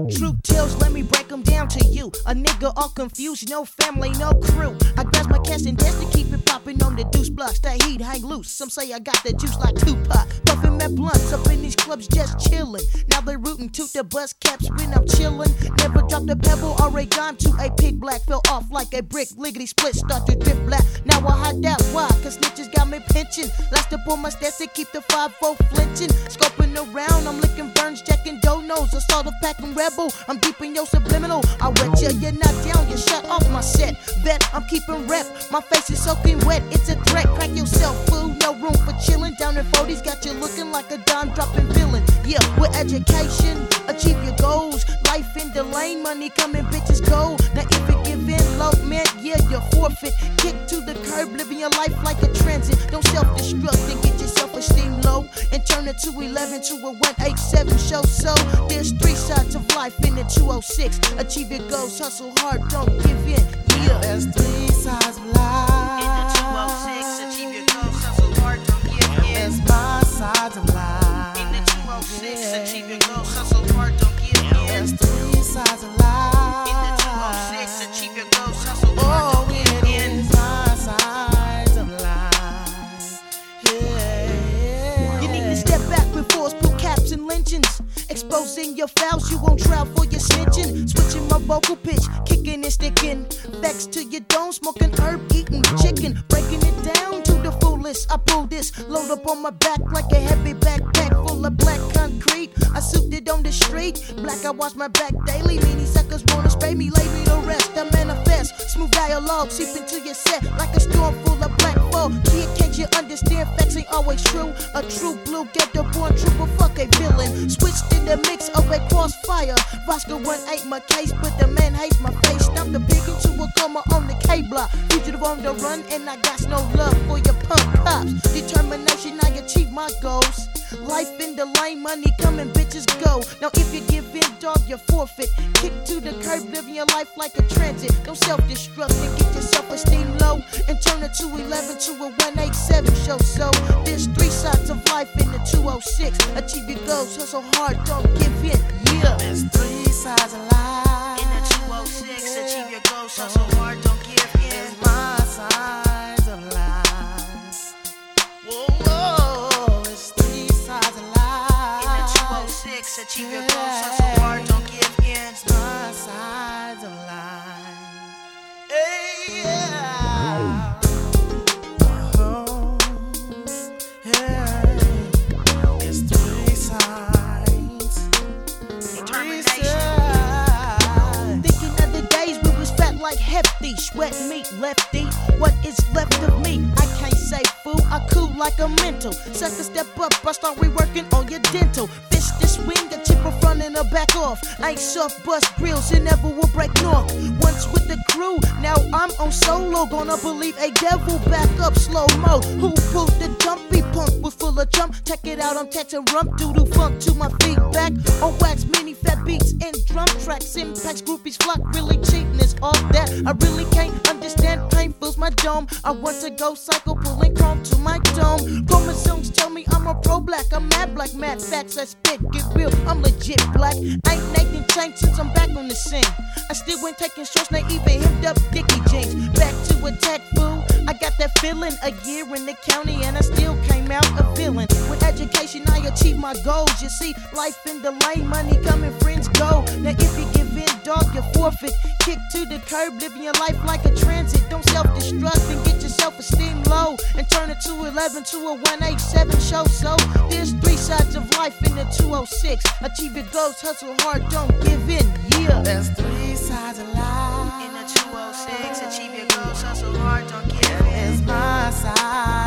Truth tells, let me break them down to you. A nigga all confused, no family, no crew. I grab my cash and dance to keep it popping on the deuce blocks. That heat hang loose. Some say I got the juice like Tupac. Puffin' my blunts up in these clubs just chillin'. Now they rootin' to the bus caps when I'm chillin'. Never dropped a pebble or a dime to a pig black. Fell off like a brick, liggity split, start to drift black. Now I hide that, why? Cause snitches got me pinchin'. Last up on my stats to keep the 5-4 flinchin'. Scoping around, I'm licking burns, checking donos. Assault of packing rebel, I'm deep in your subliminal. I wet you, you're not down, you shut off my set. Bet I'm keeping rep, my face is soaking wet. It's a threat, crack yourself, fool. No room for chillin'. Down in 40s, got you looking like a dime dropping villain. Yeah, with education, achieve your goals. Life in the lane, money coming, bitches go. Now if you give in, low man, yeah, you're forfeit. Kick to the curb, living your life like a transit. Don't self-destruct and get your self-esteem low and turn it to 11 to a 187 show. So there's 3 sides of life in the 206. Achieve your goals, hustle hard, don't give in. Yeah, there's 3 sides of life in the 206. Achieve your goals, hustle hard, don't give in. There's 5 sides of life in the 206. Yeah. Achieve your goals, hustle hard, don't give in. There's 3 sides of life in the 206. Achieve your goals, hustle hard, don't give in. 5 sides of life. Yeah. You need to step back before it's pull caps and lynchings. Exposing your fouls, you won't trial for your snitching. Switching my vocal pitch, kicking and sticking. Vex to your dome, smoking herb, eating chicken. Breaking it down to the fullest. I pull this, load up on my back like a heavy backpack full of black concrete. I suited on the street, black I wash my back daily. Meanie suckers wanna spray me, lay me to rest. I manifest, smooth dialogue, seep into your set like a storm full of black fog. Kid, can't you understand? Facts ain't always true. A true blue, get the born trooper, fuck a villain. Switched in the mix of a crossfire. Roscoe 1-8 my case, but the man hates my face. Stop the pig into a coma on the K-block. Fugitive on the run, and I got no love for your punk cops. Determination, I achieve my goals. Life in the lane, money coming, bitches go. Now if you give in, dog, you forfeit. Kick to the curb, living your life like a transit. Don't self-destruct and get your self-esteem low and turn it to 11 to a 187 show. So there's 3 sides of life in the 206. Achieve your goals, hustle hard, don't give in. Yeah, there's 3 sides of life in the 206. Achieve your goals, hustle hard, don't give in. There's my sides of life. Whoa, whoa, there's 3 sides of life in the 206. Achieve your goals, hustle hard, don't give in. It's my sides of life. Hey, yeah. It's 3 sides. Determination. Thinking of the days we was fat like hefty, sweat meat lefty. What is left of me? I can't say fool. I cool like a mental. Second step up, I start reworking on your dental. Fist this swing, a chipper front and a back off. I ain't soft bust grills, it never will break north. Once with the crew, now I'm on solo. Gonna believe a devil back up slow mo. Who pulled the jumpy punk was full of chump. Check it out, I'm catching rump doo-doo funk to my feet back. On wax, mini fat beats and drum tracks. Impacts, groupies flock, really cheating is all that. I really can't understand, pain fills my dome. I want to go psycho, pulling chrome to my dome. Chromosomes tell me I'm a pro black. I'm mad black, mad facts I spit, get real, I'm legit black. Ain't Nathan changed since I'm back on the scene. I still ain't taking shorts, not even hemmed up Dickie jeans. Back to attack, fool. I got that feeling, a year in the county and I still came out a villain. With education I achieve my goals. You see, life in the lane, money coming, friends go. Now if you give in, dog, you forfeit. Kick to the curb, living your life like a transit. Don't self-destruct and get your self-esteem low and turn it to 11 to a 187 show. So there's 3 sides of life in the 206. Achieve your goals, hustle hard, don't give in. Yeah, there's 3 sides of life in the 206. Achieve your goals, hustle hard, don't give in. It's my side.